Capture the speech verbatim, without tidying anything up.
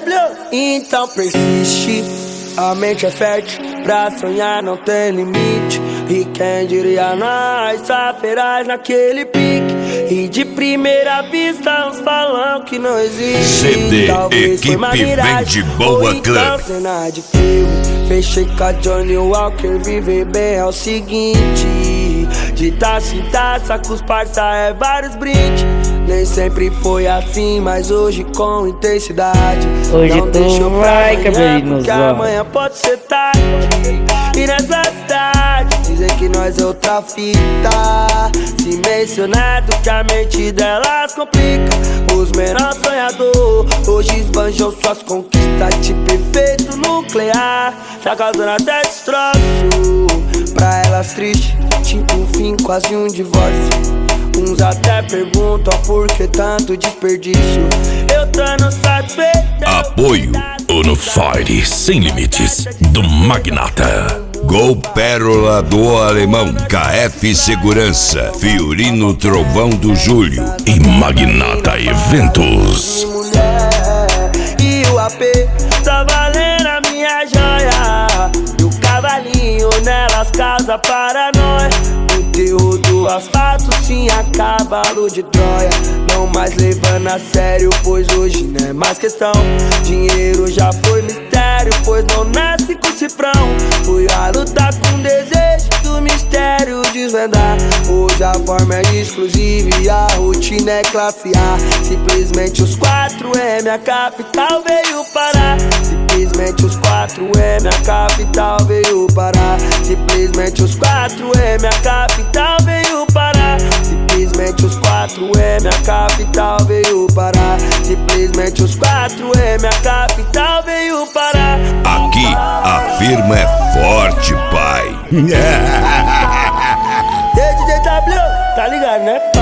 W. Então persiste, a mente é fértil, pra sonhar não tem limite. E quem diria nós, só feraz naquele pique. E de primeira vista uns falam que não existe. C D Talvez Equipe Vende Boa ou então Club. cena de filme. Fechei com a Johnny Walker, viver bem é o seguinte: de taça em taça com os parça é vários brindes. Nem sempre foi assim, mas hoje com intensidade. Hoje não tô deixo pra vai, amanhã, cabelinho porque nos amanhã pode ser tarde. E nessa cidade dizem que nós é outra fita. Se mencionado que a mente delas complica. Os menores sonhadores hoje esbanjam suas conquistas. Tipo efeito nuclear, tá causando até destroço. Pra elas triste, tipo um fim, quase um divórcio. Uns até perguntam por que tanto desperdício. Eu tô no satisfeito. Apoio Unifire Sem Limites do Magnata. Gol Pérola do Alemão, K F Segurança, Fiorino Trovão do Júlio e Magnata Eventos. Mulher, e o A P tá valendo a minha joia. E o cavalinho nelas causa paranoia. O terror do asfalto sim é cavalo de Troia. Não mais levando a sério, pois hoje não é mais questão. Dinheiro já foi mistério, pois não nasce com cifrão. Fui a lutar com desejo do mistério desvendar. Hoje a forma é exclusiva e a rotina é classe A. Simplesmente os quatro M, a capital veio parar. Simplesmente os quatro M, a capital veio parar. Simplesmente os quatro M, a capital veio parar. Simplesmente os quatro M, a capital veio parar. Simplesmente os quatro M, a capital veio parar. Aqui a firma é forte, pai. D J W, tá ligado, né?